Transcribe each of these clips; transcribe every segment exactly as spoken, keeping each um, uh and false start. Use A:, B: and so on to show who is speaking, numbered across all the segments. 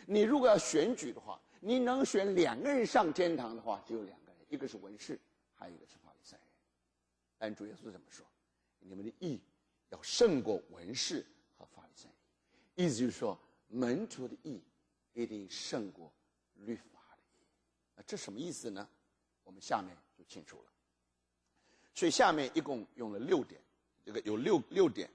A: 你如果要选举的话，你能选两个人上天堂的话，只有两个人，一个是文士，还有一个是法利赛人。但主耶稣怎么说？你们的义要胜过文士和法利赛人。意思就是说，门徒的义一定胜过律法的义。那这什么意思呢？我们下面就清楚了。所以下面一共用了六点，这个有六六点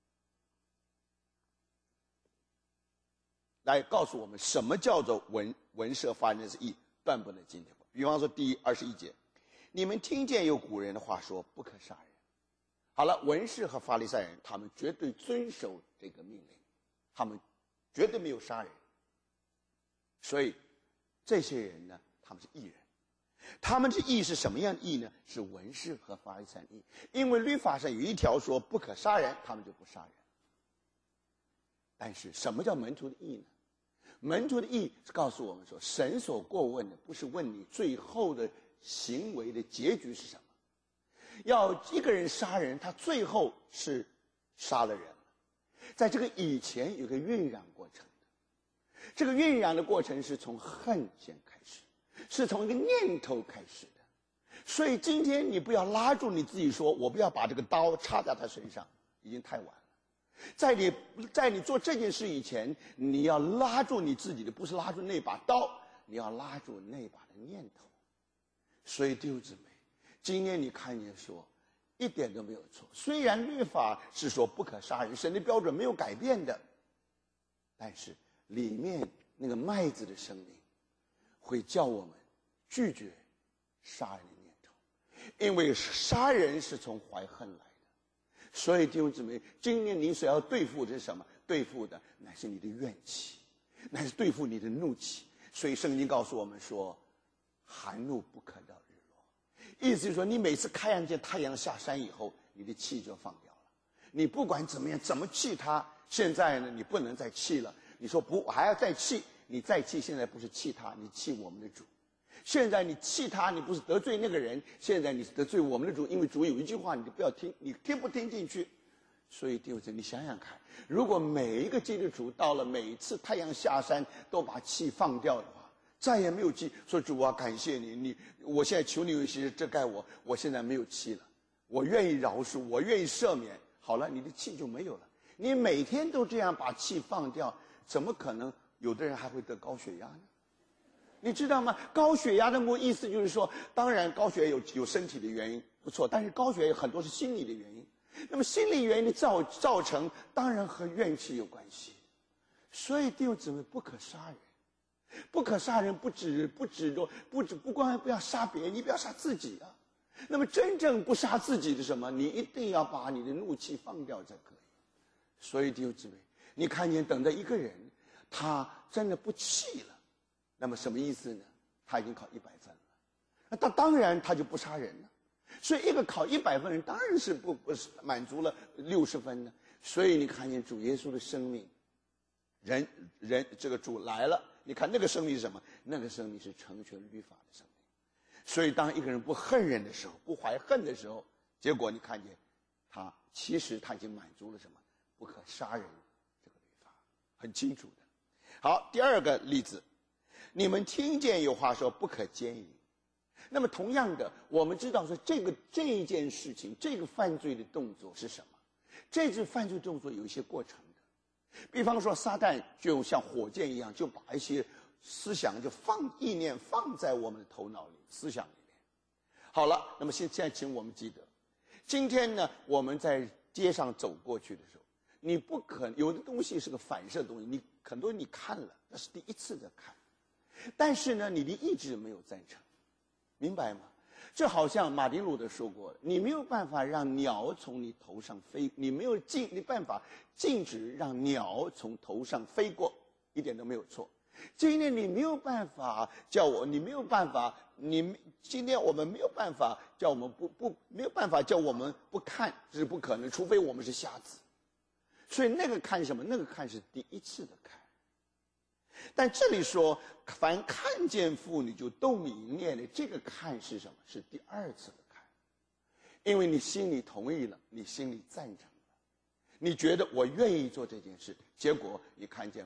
A: 来告诉我们什么叫做文文士法利赛人义断不能进天国。比方说第一二十一节，你们听见有古人的话说不可杀人。好了，文士和法利赛人他们绝对遵守这个命令，他们绝对没有杀人，所以这些人呢，他们是义人。他们的义是什么样的义呢？是文士和法利赛人义。因为律法上有一条说不可杀人，他们就不杀人。但是什么叫门徒的义呢？门徒的义是告诉我们说，神所过问的不是问你最后的行为的结局是什么。要一个人杀人，他最后是杀了人了，在这个以前有个酝酿过程的，这个酝酿的过程是从恨先开始，是从一个念头开始的。所以今天你不要拉住你自己说，我不要把这个刀插在他身上，已经太晚了。在你在你做这件事以前，你要拉住你自己的，不是拉住那把刀，你要拉住那把的念头。所以弟兄姊妹，今天你看见说一点都没有错，虽然律法是说不可杀人，神的标准没有改变的，但是里面那个麦子的生命会叫我们拒绝杀人的念头，因为杀人是从怀恨来的。所以弟兄姊妹，今天你所要对付的是什么？对付的乃是你的怨气，乃是对付你的怒气。所以圣经告诉我们说，含怒不可到日落。意思就是说，你每次看见太阳下山以后，你的气就放掉了。你不管怎么样，怎么气他，现在呢，你不能再气了。你说不，还要再气，你再气，现在不是气他，你气我们的主。现在你气他，你不是得罪那个人，现在你是得罪我们的主，因为主有一句话，你就不要听，你听不听进去？所以弟兄姊妹，你想想看，如果每一个基督徒到了每一次太阳下山都把气放掉的话，再也没有气，说主啊，感谢你，你我现在求你有些遮盖我，我现在没有气了，我愿意饶恕，我愿意赦免。好了，你的气就没有了。你每天都这样把气放掉，怎么可能有的人还会得高血压呢？你知道吗？高血压的意思就是说，当然高血压有有身体的原因不错，但是高血压有很多是心理的原因。那么心理原因的造造成，当然和怨气有关系。所以弟兄姊妹，不可杀人，不可杀人不止不止说不止不光不要杀别人，你不要杀自己啊。那么真正不杀自己的什么？你一定要把你的怒气放掉才可以。所以弟兄姊妹，你看见等着一个人，他真的不气了。那么什么意思呢？他已经考一百分了，那他当然他就不杀人了。所以一个考一百分的人当然是不不是满足了六十分呢。所以你看见主耶稣的生命，人人这个主来了，你看那个生命是什么？那个生命是成全律法的生命。所以当一个人不恨人的时候，不怀恨的时候，结果你看见他其实他已经满足了什么？不可杀人这个律法，很清楚的。好，第二个例子。你们听见有话说不可奸淫，那么同样的，我们知道说这个这一件事情，这个犯罪的动作是什么？这次犯罪动作有一些过程的，比方说撒旦就像火箭一样，就把一些思想就放意念放在我们的头脑里、思想里面。好了，那么现现在请我们记得，今天呢我们在街上走过去的时候，你不可有的东西是个反射的东西，你很多你看了，那是第一次的看。但是呢，你的意志没有赞成，明白吗？这好像马丁路德说过，你没有办法让鸟从你头上飞，你没有禁，你办法禁止让鸟从头上飞过，一点都没有错。今天你没有办法叫我，你没有办法，你今天我们没有办法叫我们不不没有办法叫我们不看，这是不可能，除非我们是瞎子。所以那个看什么？那个看是第一次的看。但这里说，凡看见妇女就动淫念的，这个看是什么？是第二次的看，因为你心里同意了，你心里赞成了，你觉得我愿意做这件事，结果你看见吗？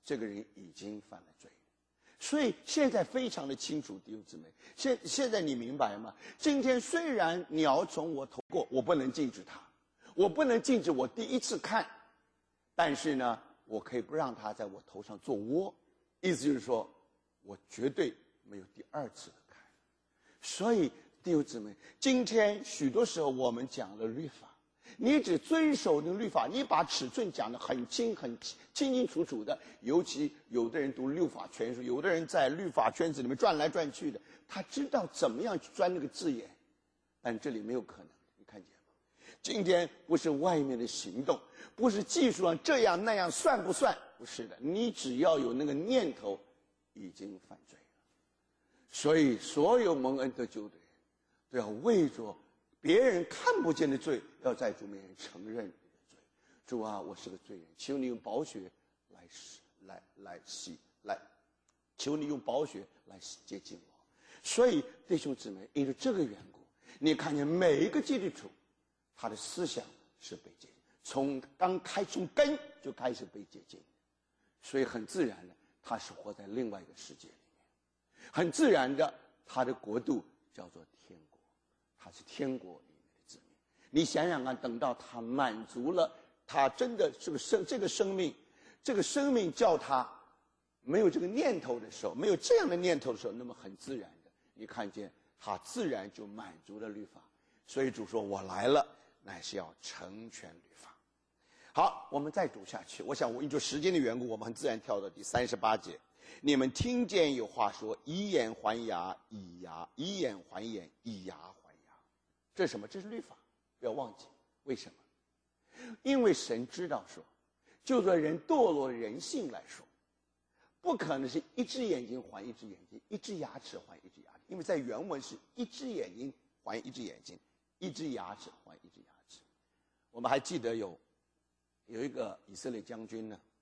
A: 这个人已经犯了罪。所以现在非常的清楚，弟兄姊妹，现现在你明白吗？今天虽然你要从我头过，我不能禁止他，我不能禁止我第一次看，但是呢，我可以不让他在我头上做窝，意思就是说，我绝对没有第二次的看。所以弟兄姊妹，今天许多时候我们讲了律法，你只遵守那个律法，你把尺寸讲得很清很清清楚楚的，尤其有的人读律法全书，有的人在律法圈子里面转来转去的，他知道怎么样去钻那个字眼，但这里没有可能，你看见吗？今天不是外面的行动，不是技术上这样那样算不算，不是的，你只要有那个念头，已经犯罪了。所以所有蒙恩得救的人都要为着别人看不见的罪，要在主面前承认你的罪。主啊，我是个罪人，求你用宝血来洗，来来洗，来，求你用宝血来洁净我。所以弟兄姊妹，因为这个缘故，你看见每一个基督徒，他的思想是被洁净，从刚开从根就开始被洁净，所以很自然的，他是活在另外一个世界里面，很自然的，他的国度叫做天国。他是天国里面的子民，你想想看，等到他满足了，他真的是不是生这个生命，这个生命叫他没有这个念头的时候，没有这样的念头的时候，那么很自然的，你看见他自然就满足了律法。所以主说：“我来了，乃是要成全律法。”好，我们再读下去。我想，我因着时间的缘故，我们很自然跳到第三十八节。你们听见有话说：“以眼还牙，以牙以眼还眼，以牙还牙。”这是什么？这是律法，不要忘记。为什么？因为神知道说，就算人堕落的人性来说，不可能是一只眼睛还一只眼睛，一只牙齿还一只牙齿，因为在原文是一只眼睛还一只眼睛，一只牙齿还一只牙齿。我们还记得有有一个以色列将军呢，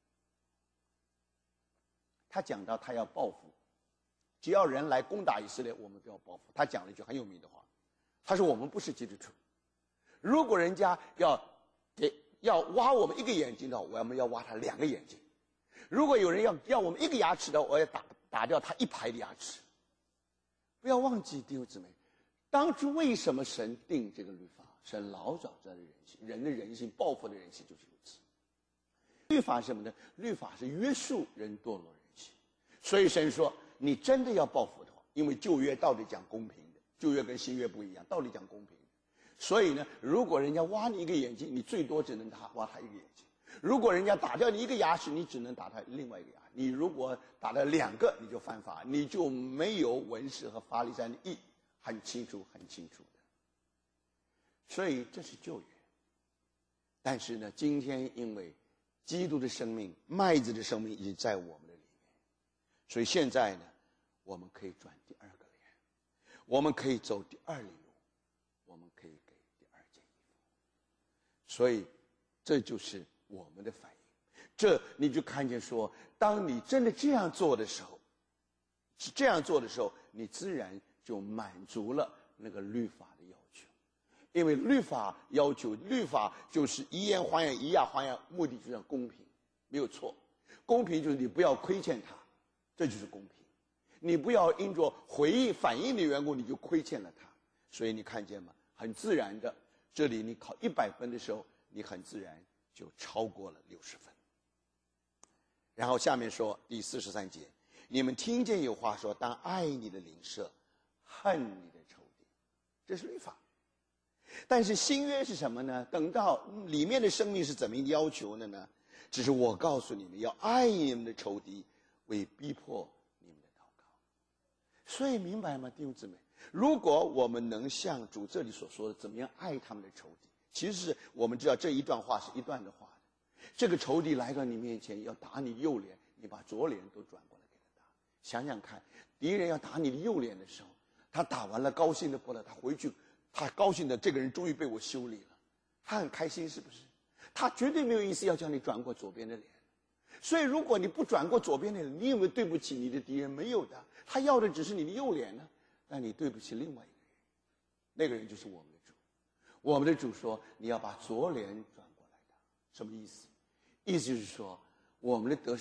A: 他讲到他要报复，只要人来攻打以色列，我们都要报复。他讲了一句很有名的话，他说：“我们不是基督徒，如果人家要给要挖我们一个眼睛的话，我们要挖他两个眼睛；如果有人要要我们一个牙齿的话，我要打打掉他一排的牙齿。”不要忘记，弟兄姊妹，当初为什么神定这个律法？神老早知道的人性，人的人性，报复的人性就是如此。律法是什么呢？律法是约束人堕落人性。所以神说，你真的要报复的话，因为旧约道理讲公平的，旧约跟新约不一样，道理讲公平的。所以呢，如果人家挖你一个眼睛，你最多只能打挖他一个眼睛；如果人家打掉你一个牙齿，你只能打他另外一个牙。你如果打了两个，你就犯法，你就没有文士和法利赛人的义，很清楚，很清楚的。所以这是旧约。但是呢，今天因为基督的生命，麦子的生命已经在我们的里面，所以现在呢，我们可以转第二个脸，我们可以走第二里路，我们可以给第二件衣服。所以这就是我们的反应。这你就看见说，当你真的这样做的时候，是这样做的时候，你自然就满足了那个律法的要求。因为律法要求，律法就是以眼还眼，以牙还牙，目的就是要公平，没有错。公平就是你不要亏欠他，这就是公平。你不要因着回应反应的缘故，你就亏欠了他。所以你看见吗？很自然的，这里你考一百分的时候，你很自然就超过了六十分。然后下面说第四十三节，你们听见有话说，当爱你的邻舍，恨你的仇敌，这是律法。但是新约是什么呢？等到里面的生命是怎么要求的呢？只是我告诉你们，要爱你们的仇敌，为逼迫你们的祷告。所以明白吗，弟兄姊妹？如果我们能像主这里所说的，怎么样爱他们的仇敌，其实是我们知道这一段话是一段的话的。这个仇敌来到你面前要打你右脸，你把左脸都转过来给他打。想想看，敌人要打你的右脸的时候，他打完了高兴的不得了，他回去他高兴的这个人终于被我修理了，他很开心，是不是？他绝对没有意思要叫你转过左边的脸。所以如果你不转过左边的脸，你以为对不起你的敌人？没有的，他要的只是你的右脸呢。那你对不起另外一个人，那个人就是我们的主。我们的主说，你要把左脸转过来的。什么意思？意思就是说，我们的得胜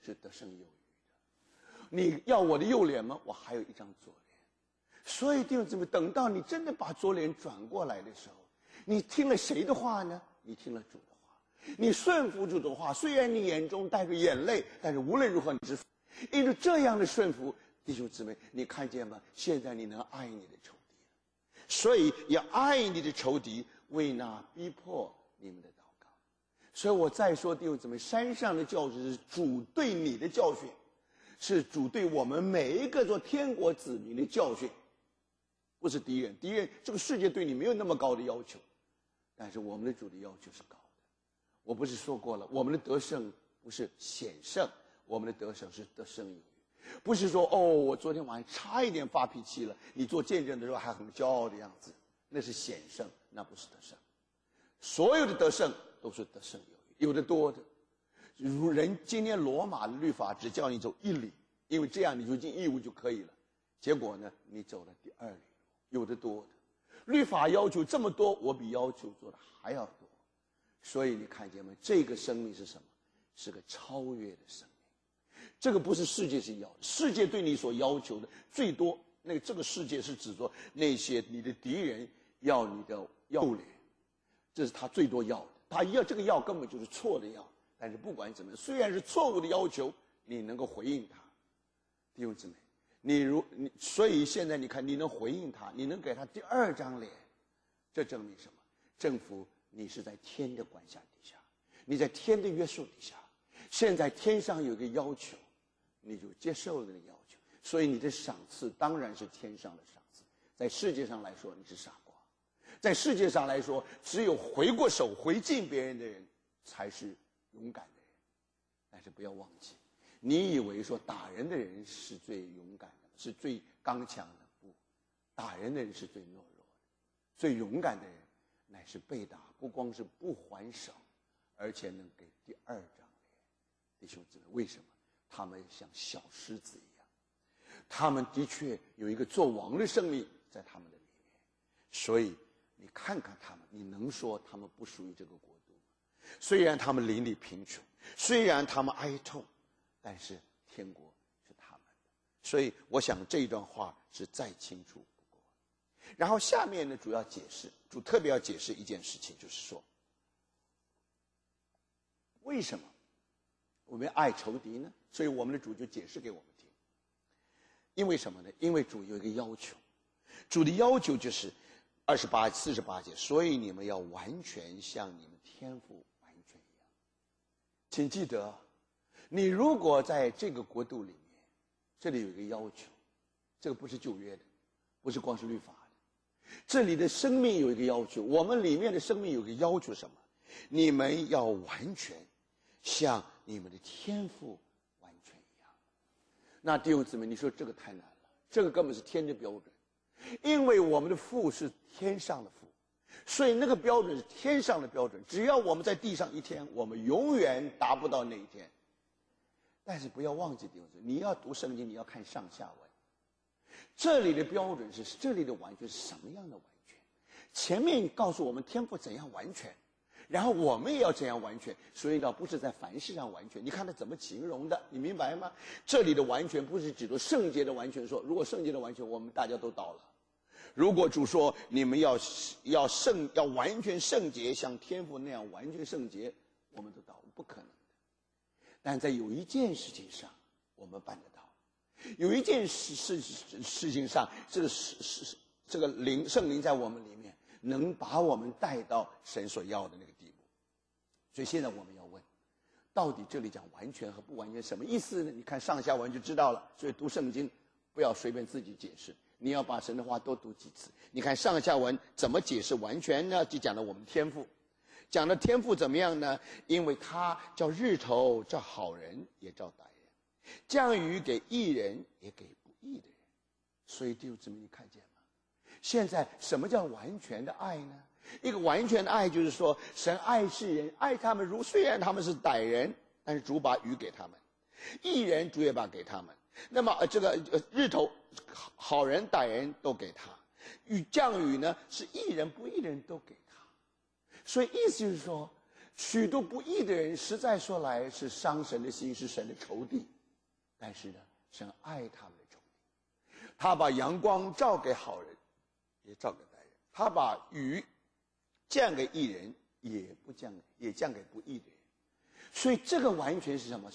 A: 是得胜有余的。你要我的右脸吗？我还有一张左脸。所以弟兄姊妹，等到你真的把左脸转过来的时候，你听了谁的话呢？你听了主的话，你顺服主的话。虽然你眼中带着眼泪，但是无论如何你是因着这样的顺服，弟兄姊妹，你看见吗？现在你能爱你的仇敌了。所以要爱你的仇敌，为那逼迫你们的祷告。所以我再说，弟兄姊妹，山上的教训是主对你的教训，是主对我们每一个做天国子民的教训，不是敌人。敌人这个世界对你没有那么高的要求，但是我们的主的要求是高的。我不是说过了，我们的得胜不是险胜，我们的得胜是得胜有余。不是说哦，我昨天晚上差一点发脾气了，你做见证的时候还很骄傲的样子，那是险胜，那不是得胜。所有的得胜都是得胜有余，有的多的。如人今天罗马的律法只叫你走一里，因为这样你就进义务就可以了。结果呢，你走了第二里路，有的多的。律法要求这么多，我比要求做的还要多。所以你看见没？这个生命是什么？是个超越的生命。这个不是世界是要的，世界对你所要求的最多，那个这个世界是指说那些你的敌人要你的要脸，这是他最多要的。他要这个要根本就是错的要，但是不管怎么样，虽然是错误的要求，你能够回应他，弟兄姊妹，你如你，所以现在你看，你能回应他，你能给他第二张脸，这证明什么？政府你是在天的管辖底下，你在天的约束底下。现在天上有个要求，你就接受了这个要求，所以你的赏赐当然是天上的赏赐。在世界上来说，你是傻瓜；在世界上来说，只有回过手回敬别人的人才是勇敢的人。但是不要忘记，你以为说打人的人是最勇敢的，是最刚强的？不，打人的人是最懦弱的。最勇敢的人乃是被打，不光是不还手，而且能给第二张。弟兄姊妹，为什么？他们像小狮子一样，他们的确有一个做王的生命在他们的里面，所以你看看他们，你能说他们不属于这个国度吗？虽然他们邻里贫穷，虽然他们哀痛，但是天国是他们的。所以我想这一段话是再清楚不过。然后下面呢，主要解释，主特别要解释一件事情，就是说为什么我们爱仇敌呢？所以我们的主就解释给我们听。因为什么呢？因为主有一个要求，主的要求就是二十八、四十八节，所以你们要完全像你们天父完全一样。请记得，你如果在这个国度里面，这里有一个要求，这个不是旧约的，不是光是律法的，这里的生命有一个要求，我们里面的生命有一个要求，什么？你们要完全像你们的天父完全一样。那弟兄姊妹，你说这个太难了，这个根本是天的标准，因为我们的父是天上的父，所以那个标准是天上的标准。只要我们在地上一天，我们永远达不到那一天。但是不要忘记，弟兄姊妹，你要读圣经，你要看上下文。这里的标准是，这里的完全是什么样的完全？前面告诉我们天父怎样完全，然后我们也要这样完全，所以呢，不是在凡事上完全。你看他怎么形容的，你明白吗？这里的完全不是指着圣洁的完全说，如果圣洁的完全，我们大家都倒了。如果主说你们要要圣要完全圣洁，像天父那样完全圣洁，我们都倒了，不可能的。但在有一件事情上，我们办得到。有一件事事事情上，这个是这个灵圣灵在我们里面，能把我们带到神所要的那个地步。所以现在我们要问，到底这里讲完全和不完全什么意思呢？你看上下文就知道了。所以读圣经不要随便自己解释，你要把神的话多读几次。你看上下文怎么解释完全呢？就讲了我们天父，讲的天父怎么样呢？因为他叫日头照好人也照歹人，降雨给义人也给不义的人。所以弟兄姊妹，你看见吗？现在什么叫完全的爱呢？一个完全的爱就是说，神爱世人，爱他们如虽然他们是歹人，但是主把雨给他们，义人主也把给他们。那么、呃、这个、呃、日头好人歹人都给他，雨降雨呢是义人不义人都给他。所以意思就是说， 许多不义的人，实在说来是伤神的心，是神的仇敌。但是呢，神爱他们的仇敌。他把阳光照给好人，也照给歹人；他把雨降给义人，也不降，也降给不义的人。所以这个完全是什么？